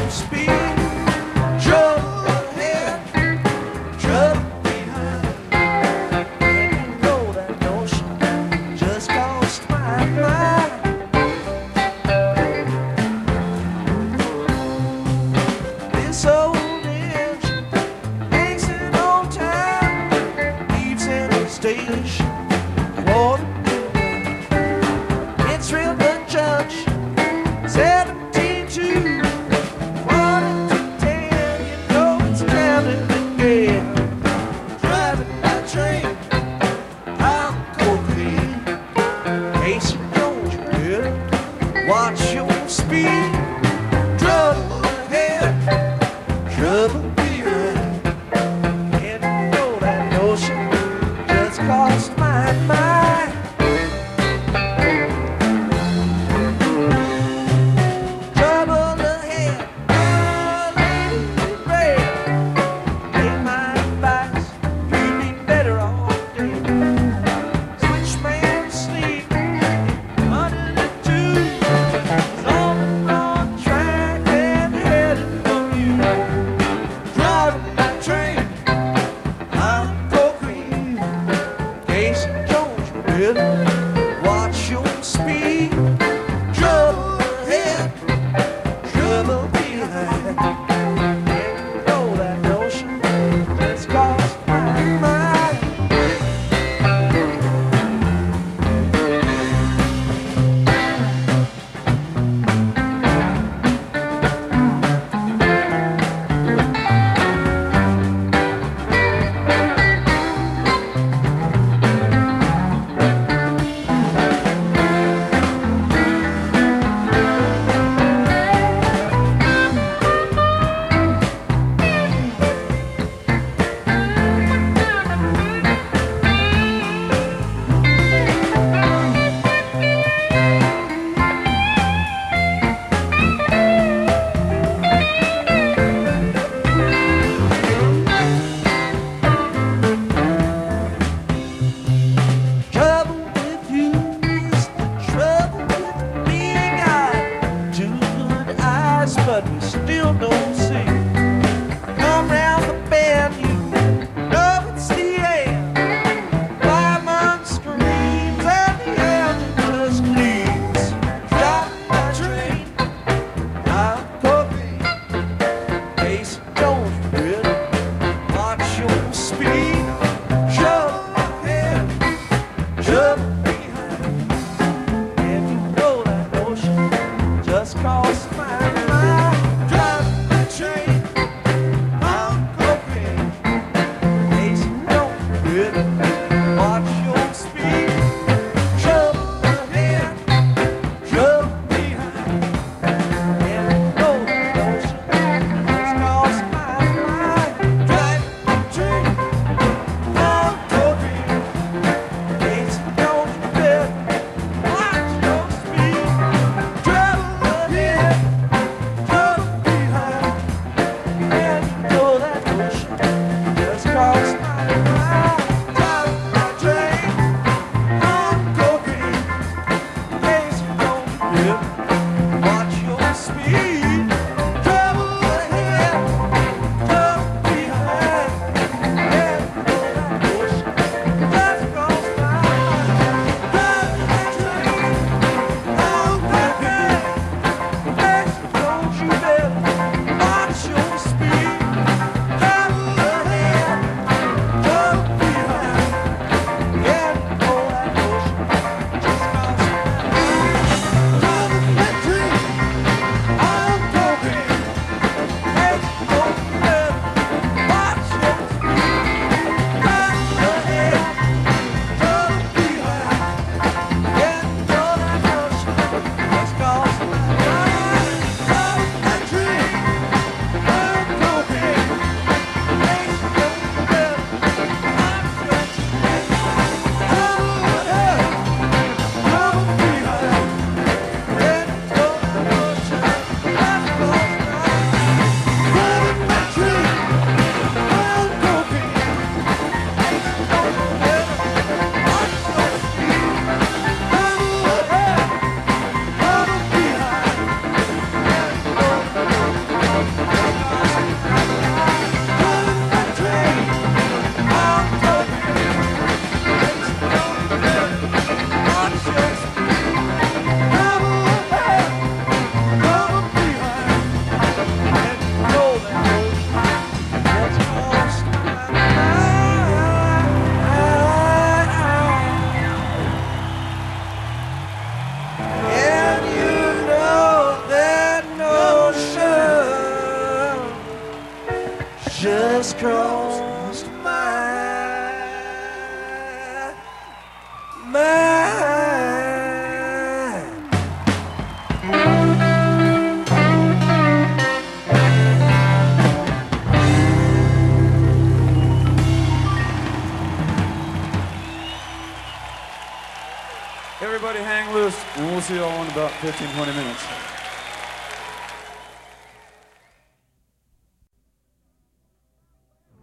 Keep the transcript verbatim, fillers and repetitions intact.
your speed. Trouble ahead, trouble behind. And you know that notion just crossed my mind. This old engine makes it on time, leaves in the station. Water, it's real good, Judge. Seventy-two, quarter to ten. You know it's drowning again. Driving my train, I'm cocaine. Casey Jones, you better watch your speed. Trouble ahead, trouble behind. And you know that notion just crossed my mind. Trouble ahead, oh lady red. Take my advice, you'd be better off dead. Switchman sleep under the tube is on the wrong track and headed for you. Driving that train, I'm cocaine. Casey Jones, you better watch your speed. Trouble ahead, trouble behind. And you know that notion just crossed my mind. Trouble with you is the trouble with me. Got two good eyes, but we still don't see. Come round the bend, you know it's the end. Fireman screams and the engine just leaves. Driving my train, I'm cocaine. Casey Jones, you better watch your speed. Trouble ahead, trouble behind. And you know that notion just crossed my mind. Driving the train, just crossed my mind. Everybody hang loose, and we'll see you all in about fifteen, twenty minutes.